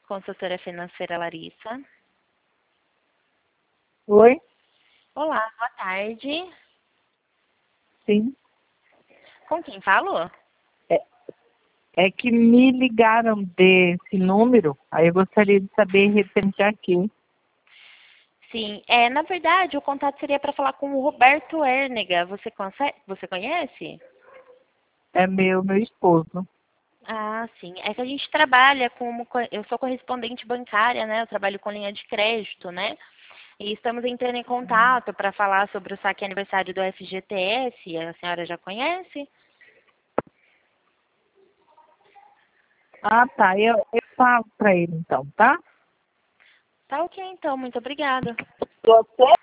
consultora financeira Larissa. Oi? Olá, boa tarde. Sim. Com quem falo? É que me ligaram desse número, aí eu gostaria de saber referente aqui. Sim, na verdade, o contato seria para falar com o Roberto Hernega. Você conhece? É meu esposo. Ah, sim. É que a gente trabalha eu sou correspondente bancária, né? Eu trabalho com linha de crédito, né? E estamos entrando em contato para falar sobre o saque aniversário do FGTS. A senhora já conhece? Ah, tá. Eu falo para ele então, tá? Tá ok, então. Muito obrigada. Você